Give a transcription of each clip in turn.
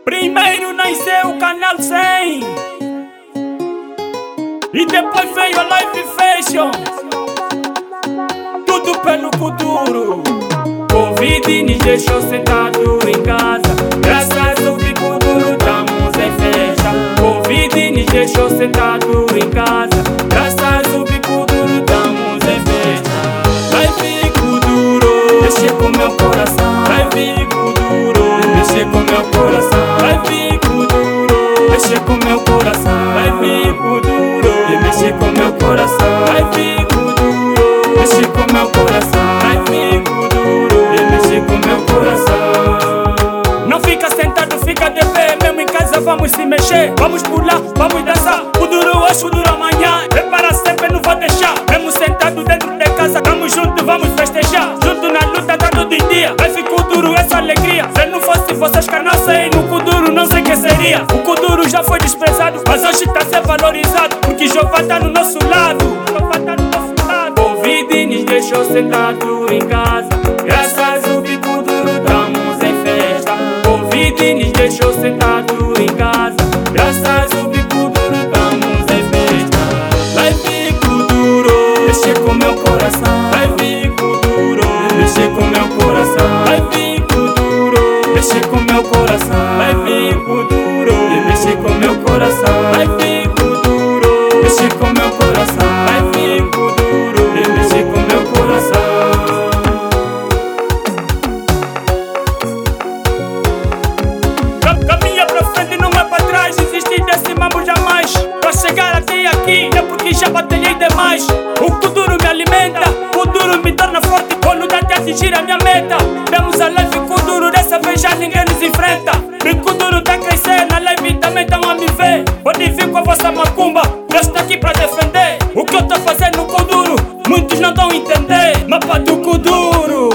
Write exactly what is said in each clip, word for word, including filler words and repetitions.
Primeiro nasceu o Canal cem e depois veio a Live Fashion. Tudo pelo futuro. Covid nos deixou sentado em casa, graças ao Bico Duro estamos em festa. Covid nos deixou sentado em casa, graças ao Bico Duro estamos em festa. Vai Bico Duro, mexe com meu coração. Vai Bico Duro, mexe com meu coração. Vai Bico Duro, mexe com meu coração. Vai Bico Duro, mexe com meu coração. Vai Bico Duro, mexe com meu coração. Vai Bico Duro, mexe com meu coração. Não fica sentado, fica de pé. Mesmo em casa vamos se mexer. Vamos pular, vamos dançar. O duro hoje, o duro amanhã. É para sempre, não vou deixar. Mesmo sentado dentro de casa, tamo junto, vamos festejar. Junto na luta, tá todo dia. Vai ficar duro essa alegria. Se não fosse vocês que a nossa aí no Kuduro, não sei o que seria. O Kuduro já foi desprezado, mas hoje tá sendo valorizado, porque Jeová tá no nosso lado. Jeová tá no nosso lado. Covid nos deixou sentado em casa, graças ao Bico Duro estamos em festa. Covid nos deixou sentado em casa, graças ao Bico Duro estamos em festa. Vai Bico Duro, mexe com meu coração. Vai Bico Duro, mexe com meu coração. Vai Bico Duro, mexe com meu coração. Vai Bico Duro, mexe com meu coração. Vai Bico Duro, mexe com meu coração. Vai Bico Duro, mexe com meu coração. Caminha pra frente, não é pra trás. Desistir desse mambo jamais. Pra chegar até aqui é porque já batalhei demais. O Kuduro me alimenta, o Kuduro me torna forte. Vou lutar até atingir a minha meta. Temos a live Kuduro, dessa vez já ninguém nos enfrenta. O Kuduro tá crescendo, na live também tão a me ver. Pode vir com a vossa macumba, eu estou aqui pra defender. O que eu tô fazendo no Kuduro, muitos não dão a entender. Mapa do Kuduro.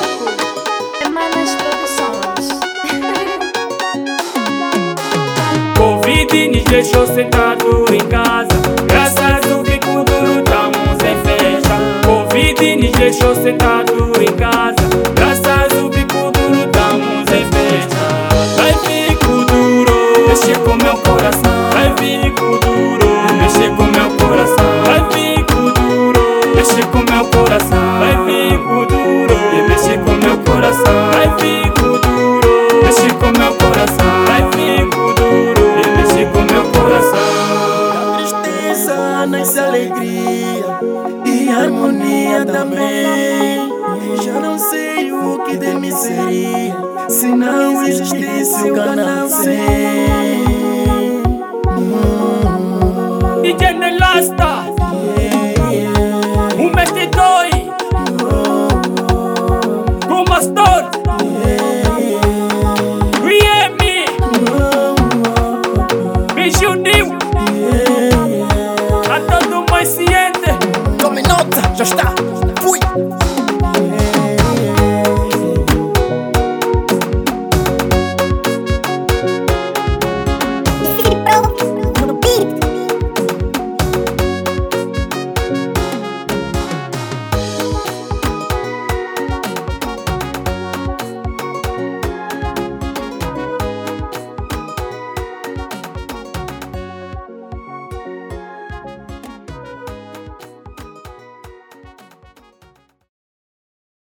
Covid nos deixou sentado em casa, graças ao Bico Duro estamos em festa. Covid nos deixou sentado em casa, graças ao Bico Duro estamos em festa. Vai Bico Duro, mexe com meu coração. Vai Bico Duro, mexe com meu coração. Vai Bico Duro, mexe com meu coração. Vai Bico Duro, mexe com meu coração. Vai Bico Duro, mexe com meu coração. Vai Bico Duro, mexe com meu coração. Da tristeza nasce alegria e harmonia também. Já não sei o que de mim seria se não existisse o Canal cem. D J Nelasta.